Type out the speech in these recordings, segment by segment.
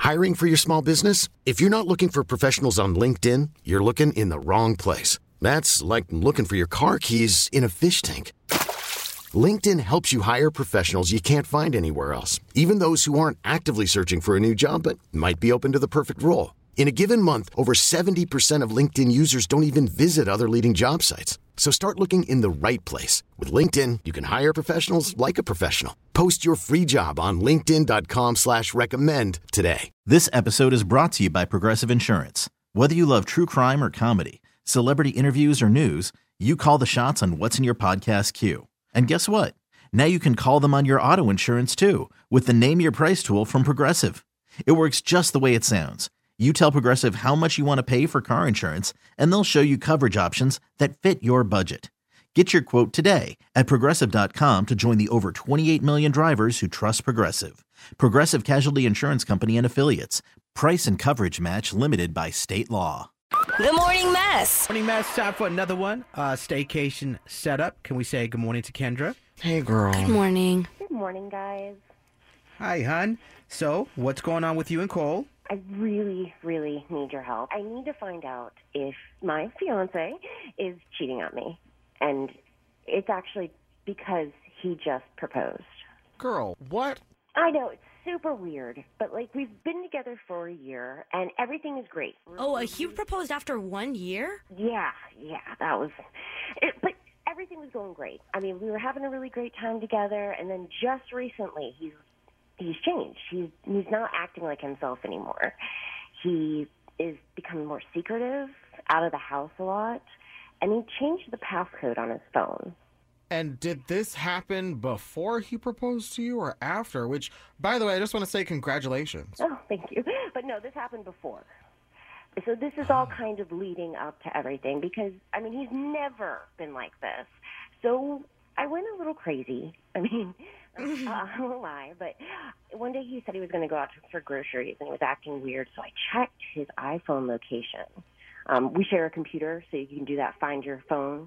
Hiring for your small business? If you're not looking for professionals on LinkedIn, you're looking in the wrong place. That's like looking for your car keys in a fish tank. LinkedIn helps you hire professionals you can't find anywhere else, even those who aren't actively searching for a new job but might be open to the perfect role. In a given month, over 70% of LinkedIn users don't even visit other leading job sites. So start looking in the right place. With LinkedIn, you can hire professionals like a professional. Post your free job on linkedin.com/recommend today. This episode is brought to you by Progressive Insurance. Whether you love true crime or comedy, celebrity interviews or news, you call the shots on what's in your podcast queue. And guess what? Now you can call them on your auto insurance too with the Name Your Price tool from Progressive. It works just the way it sounds. You tell Progressive how much you want to pay for car insurance, and they'll show you coverage options that fit your budget. Get your quote today at Progressive.com to join the over 28 million drivers who trust Progressive. Progressive Casualty Insurance Company and Affiliates. Price and coverage match limited by state law. The Morning Mess. Morning Mess, time for another one. Staycation setup. Can we say good morning to Kendra? Hey, girl. Good morning. Good morning, guys. Hi, hun. So, what's going on with you and Cole? I really, really need your help. I need to find out if my fiance is cheating on me. And it's actually because he just proposed. Girl, what? I know, it's super weird. But, we've been together for a year, and everything is great. Oh, he proposed after 1 year? Yeah, that was it. But everything was going great. I mean, we were having a really great time together, and then just recently, he's changed. He's not acting like himself anymore. He is becoming more secretive, out of the house a lot, and he changed the passcode on his phone. And did this happen before he proposed to you or after? Which, by the way, I just want to say congratulations. Oh, thank you. But no, this happened before. So this is all kind of leading up to everything because, I mean, he's never been like this. So I went a little crazy. I mean, I won't lie, but one day he said he was going to go out for groceries and he was acting weird, so I checked his iPhone location. We share a computer, so you can do that, find your phone,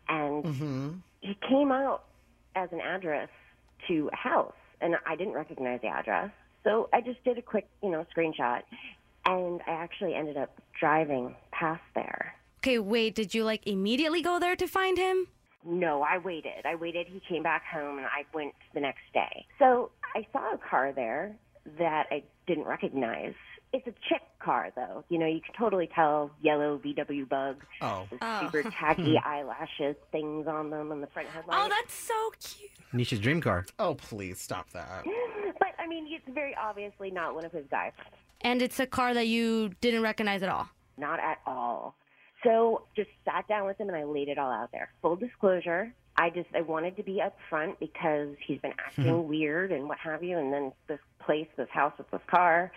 and he came out as an address to a house, and I didn't recognize the address, so I just did a quick, screenshot, and I actually ended up driving past there. Okay, wait, did you immediately go there to find him? No, I waited. He came back home, and I went the next day. So I saw a car there that I didn't recognize. It's a chick car, though. You can totally tell, yellow VW Bug. Oh. Super tacky eyelashes, things on them on the front headlight. Oh, that's so cute. Nisha's dream car. Oh, please, stop that. But, I mean, it's very obviously not one of his guy friends. And it's a car that you didn't recognize at all? Not at all. So just sat down with him and I laid it all out there. Full disclosure, I wanted to be up front because he's been acting weird and what have you. And then this house with this car,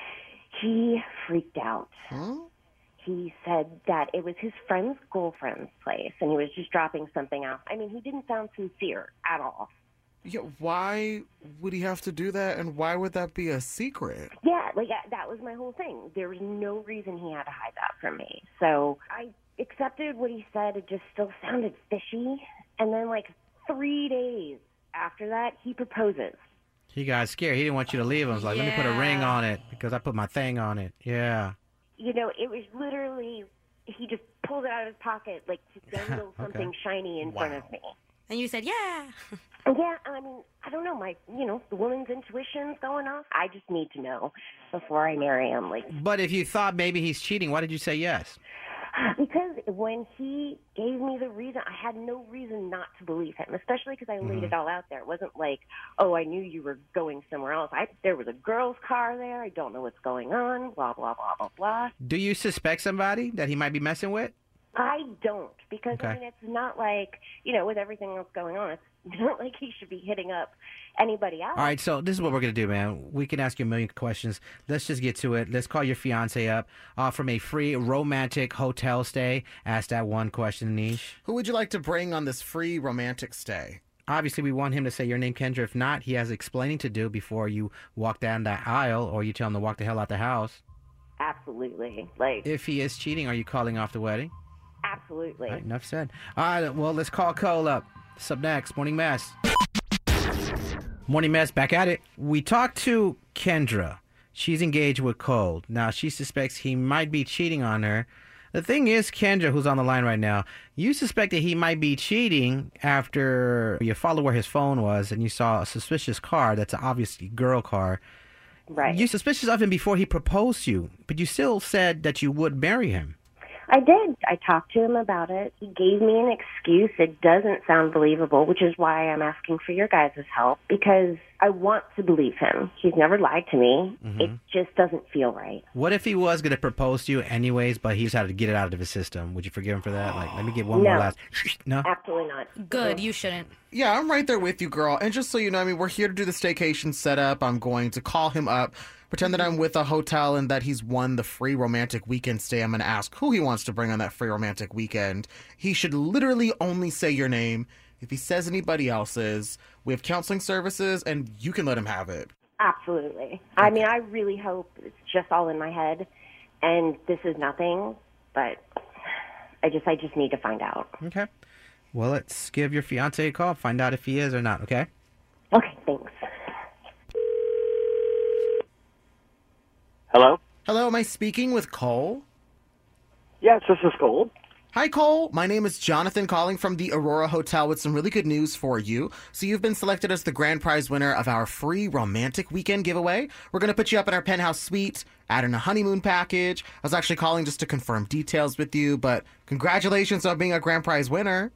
he freaked out. Huh? He said that it was his friend's girlfriend's place and he was just dropping something out. I mean, he didn't sound sincere at all. Yeah, why would he have to do that, and why would that be a secret? Yeah, that was my whole thing. There was no reason he had to hide that from me. So I accepted what he said. It just still sounded fishy. And then 3 days after that, he proposes. He got scared. He didn't want you to leave. I was like, let me put a ring on it because I put my thing on it. Yeah. It was literally, he just pulled it out of his pocket to dangle something shiny in front of me. And you said, yeah. Yeah, I mean, I don't know. The woman's intuition's going off. I just need to know before I marry him. But if you thought maybe he's cheating, why did you say yes? Because when he gave me the reason, I had no reason not to believe him, especially because I laid it all out there. It wasn't I knew you were going somewhere else. There was a girl's car there. I don't know what's going on, blah, blah, blah, blah, blah. Do you suspect somebody that he might be messing with? I don't, because, I mean, it's not with everything else going on, it's not like he should be hitting up anybody else. All right, so this is what we're going to do, man. We can ask you a million questions. Let's just get to it. Let's call your fiance up from a free romantic hotel stay. Ask that one question, Niche. Who would you like to bring on this free romantic stay? Obviously, we want him to say your name, Kendra. If not, he has explaining to do before you walk down that aisle or you tell him to walk the hell out the house. Absolutely. If he is cheating, are you calling off the wedding? Absolutely. All right, enough said. All right, well, let's call Cole up. What's up next? Morning Mess. Morning Mess, back at it. We talked to Kendra. She's engaged with Cole. Now, she suspects he might be cheating on her. The thing is, Kendra, who's on the line right now, you suspected he might be cheating after you followed where his phone was and you saw a suspicious car that's an obviously girl car. Right. You're suspicious of him before he proposed to you, but you still said that you would marry him. I did. I talked to him about it. He gave me an excuse. It doesn't sound believable, which is why I'm asking for your guys' help, because I want to believe him. He's never lied to me. It just doesn't feel right. What if he was going to propose to you anyways, but he just had to get it out of his system? Would you forgive him for that? Like, let me get one more No. last... No? Absolutely not. Good, you shouldn't. Yeah, I'm right there with you, girl. And just so you know, I mean, we're here to do the staycation setup. I'm going to call him up, pretend that I'm with a hotel and that he's won the free romantic weekend stay. I'm going to ask who he wants to bring on that free romantic weekend. He should literally only say your name. If he says anybody else's, we have counseling services, and you can let him have it. Absolutely. I mean, I really hope it's just all in my head, and this is nothing, but I just need to find out. Okay. Well, let's give your fiancé a call, find out if he is or not, okay? Okay, thanks. Hello? Hello, am I speaking with Cole? Yes, this is Cole. Hi, Cole. My name is Jonathan, calling from the Aurora Hotel with some really good news for you. So you've been selected as the grand prize winner of our free romantic weekend giveaway. We're going to put you up in our penthouse suite, add in a honeymoon package. I was actually calling just to confirm details with you, but congratulations on being a grand prize winner.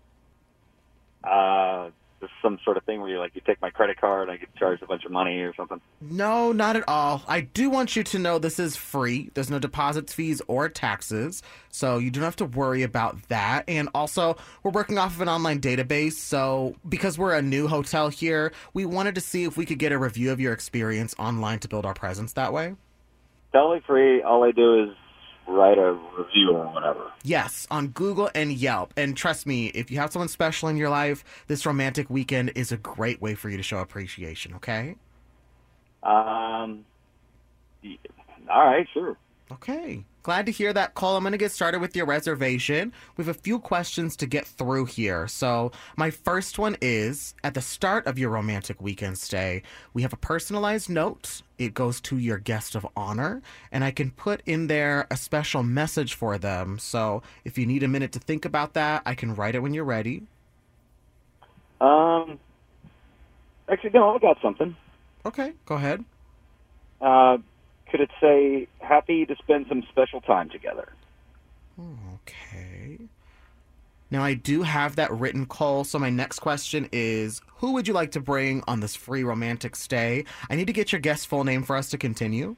This is some sort of thing where you take my credit card and I get charged a bunch of money or something. No, not at all. I do want you to know this is free. There's no deposits, fees, or taxes, so you don't have to worry about that. And also, we're working off of an online database, so because we're a new hotel here, we wanted to see if we could get a review of your experience online to build our presence that way. Totally free. All I do is write a review or whatever. Yes, on Google and Yelp. And trust me, if you have someone special in your life, this romantic weekend is a great way for you to show appreciation, okay? All right, sure. Okay. Glad to hear that, Cole. I'm going to get started with your reservation. We have a few questions to get through here. So my first one is, at the start of your romantic weekend stay, we have a personalized note. It goes to your guest of honor, and I can put in there a special message for them. So if you need a minute to think about that, I can write it when you're ready. Actually, no, I got something. Okay, go ahead. Could it say, happy to spend some special time together? Okay. Now, I do have that written, Cole, so my next question is, who would you like to bring on this free romantic stay? I need to get your guest's full name for us to continue.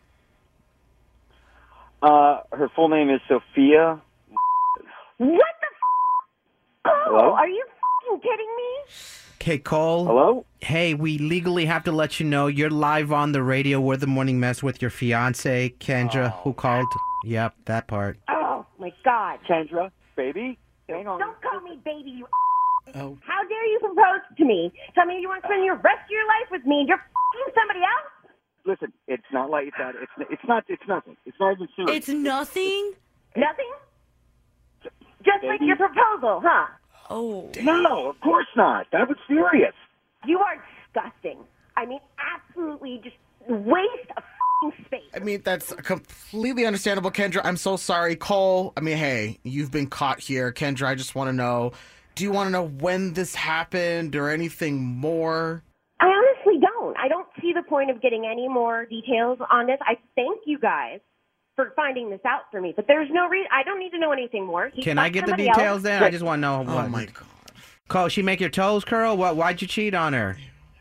Her full name is Sophia. What the Oh, Hello? are you f***ing kidding me? Okay, Cole. Hello? Hey, we legally have to let you know you're live on the radio. We're the Morning Mess with your fiance, Kendra, who called. Yep, that part. Oh, my God. Kendra, baby, hang on. Don't call me baby, you Oh. How dare you propose to me? Tell me you want to spend your rest of your life with me and you're f***ing somebody else? Listen, it's not like that. It's nothing. It's not even serious. It's nothing? Nothing? Just like Baby. your proposal, huh? Oh. No, of course not. That was serious. You are disgusting. I mean, absolutely just waste of f***ing space. I mean, that's completely understandable, Kendra. I'm so sorry. Cole, I mean, hey, you've been caught here. Kendra, I just want to know, do you want to know when this happened or anything more? I honestly don't. I don't see the point of getting any more details on this. I thank you guys for finding this out for me, but there's no reason. I don't need to know anything more. He Can I fucked get the somebody details else. then? I just want to know. Oh, What. my God. Cole, she make your toes curl? Why'd you cheat on her?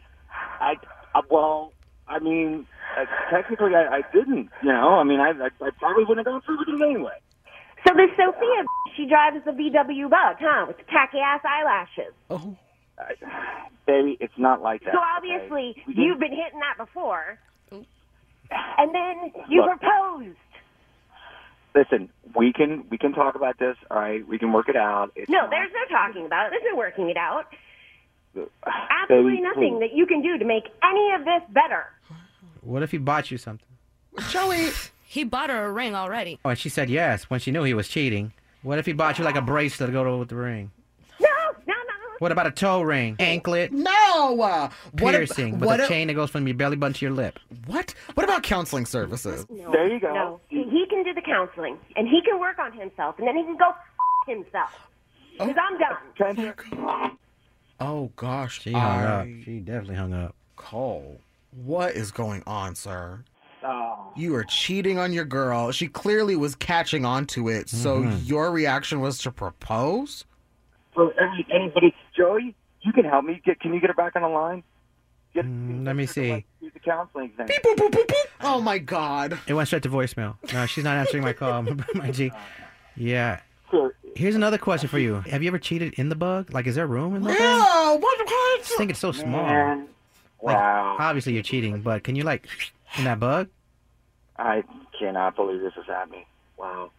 Technically, I didn't. I mean, I probably wouldn't have gone through with it anyway. So this Sophia, she drives the VW Bug, huh, with the tacky-ass eyelashes. Oh. Baby, it's not like that. So obviously, okay? you've been hitting that before. And then you Look. proposed. Listen, we can talk about this. All right, we can work it out. It's No, not- there's no talking about it. There's no working it out. Absolutely Baby, nothing please. that you can do to make any of this better. What if he bought you something? Joey. He bought her a ring already. Oh, and she said yes when she knew he was cheating. What if he bought you like a bracelet to go with the ring? No. What about a toe ring? Anklet? No! No. Piercing with a chain that goes from your belly button to your lip. What? What about counseling services? No, There you go. No, he can do the counseling, and he can work on himself, and then he can go himself. Because I'm done. Kendra, Oh gosh, She hung up. She definitely hung up. Cole, what is going on, sir? oh, You are cheating on your girl. She clearly was catching on to it. So your reaction was to propose? for anybody, Joey, you can help me. Can you get her back on the line? Let me see. Do the counseling thing. Boop, boop, boop, boop. Oh my God. It went straight to voicemail. No, she's not answering my call. My G. Yeah. Sure. Here's another question for you. Have you ever cheated in the bug? Like, is there room in the bug? Yeah, what? I just think it's so small. Man, Like, wow. obviously you're cheating, but can you like in that bug? I cannot believe this is happening. Wow.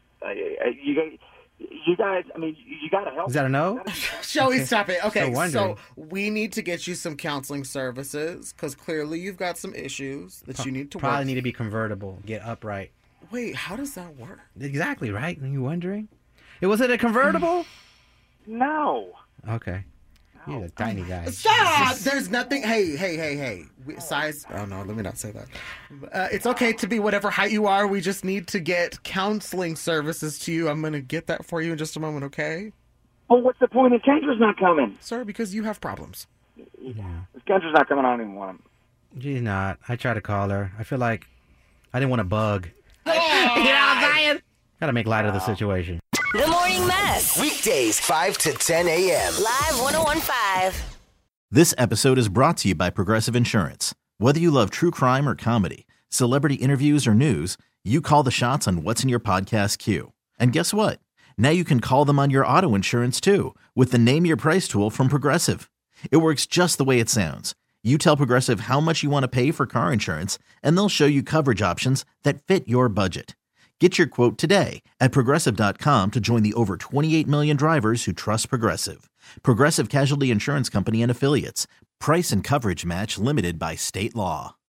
You guys, I mean, you got to help. Is that a no? Joey, stop it. Okay, So wondering. so we need to get you some counseling services because clearly you've got some issues that you need to Probably work. need to be convertible, get upright. Wait, how does that work? Exactly, right? Are you wondering? Was it a convertible? No. Okay. You're a tiny guy. Stop! There's nothing. Hey. Size. Oh, no, let me not say that. It's okay to be whatever height you are. We just need to get counseling services to you. I'm going to get that for you in just a moment, okay? Well, what's the point if Kendra's not coming? Sir, because you have problems. If Kendra's not coming, I don't even want him. She's not. I tried to call her. I feel like I didn't want to bug. You know what I'm saying? Gotta make light of the situation. The Morning Mess. Weekdays 5 to 10 a.m. Live 101.5. This episode is brought to you by Progressive Insurance. Whether you love true crime or comedy, celebrity interviews or news, you call the shots on what's in your podcast queue. And guess what? Now you can call them on your auto insurance too with the Name Your Price tool from Progressive. It works just the way it sounds. You tell Progressive how much you want to pay for car insurance, and they'll show you coverage options that fit your budget. Get your quote today at Progressive.com to join the over 28 million drivers who trust Progressive. Progressive Casualty Insurance Company and Affiliates. Price and coverage match limited by state law.